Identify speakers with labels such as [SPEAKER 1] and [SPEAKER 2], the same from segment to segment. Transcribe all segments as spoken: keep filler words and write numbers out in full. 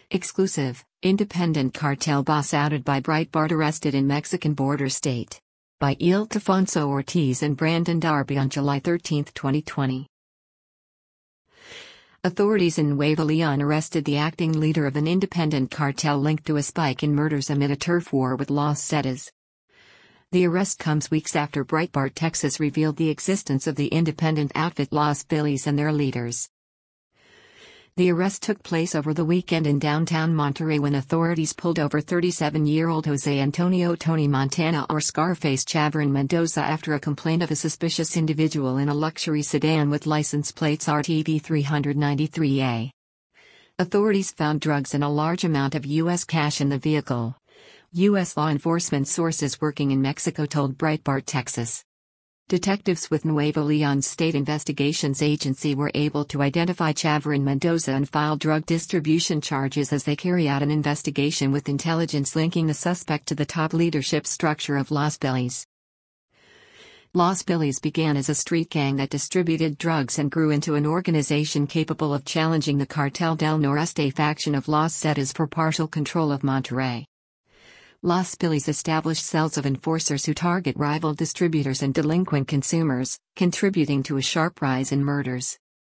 [SPEAKER 1] Exclusive, independent cartel boss outed by Breitbart arrested in Mexican border state. By Ildefonso Ortiz and Brandon Darby on July thirteenth, twenty twenty. Authorities in Nuevo Leon arrested the acting leader of an independent cartel linked to a spike in murders amid a turf war with Los Zetas. The arrest comes weeks after Breitbart Texas revealed the existence of the independent outfit Los Billies and their leaders. The arrest took place over the weekend in downtown Monterrey when authorities pulled over thirty-seven-year-old Jose Antonio Tony Montana or Scarface Chavarrin Mendoza after a complaint of a suspicious individual in a luxury sedan with license plates R T V three ninety-three A. Authorities found drugs and a large amount of U S cash in the vehicle. U S law enforcement sources working in Mexico told Breitbart Texas. Detectives with Nuevo Leon State Investigations Agency were able to identify Chavarrin Mendoza and file drug distribution charges as they carry out an investigation with intelligence linking the suspect to the top leadership structure of Los Billies. Los Billies began as a street gang that distributed drugs and grew into an organization capable of challenging the Cartel del Noreste faction of Los Zetas for partial control of Monterrey. Los Billies established cells of enforcers who target rival distributors and delinquent consumers, contributing to a sharp rise in murders.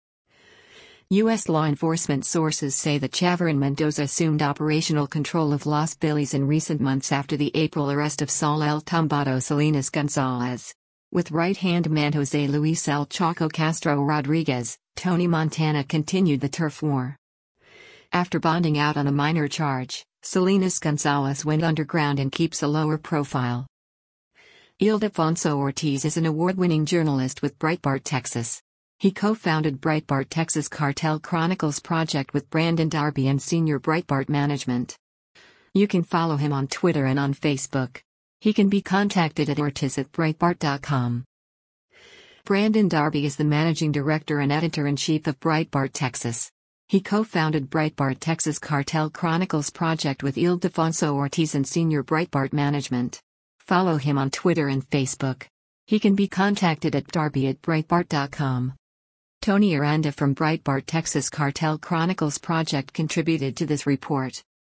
[SPEAKER 1] U S law enforcement sources say that Chavarrin Mendoza assumed operational control of Los Billies in recent months after the April arrest of Saul El Tumbado Salinas Gonzalez. With right-hand man Jose Luis El Chaco Castro Rodriguez, Tony Montana continued the turf war. After bonding out on a minor charge, Salinas Gonzalez went underground and keeps a lower profile. Ildefonso Ortiz is an award-winning journalist with Breitbart Texas. He co-founded Breitbart Texas Cartel Chronicles project with Brandon Darby and senior Breitbart management. You can follow him on Twitter and on Facebook. He can be contacted at ortiz at breitbart dot com. Brandon Darby is the managing director and editor-in-chief of Breitbart Texas. He co-founded Breitbart Texas Cartel Chronicles project with Ildefonso Ortiz and senior Breitbart management. Follow him on Twitter and Facebook. He can be contacted at darby at breitbart dot com. Tony Aranda from Breitbart Texas Cartel Chronicles project contributed to this report.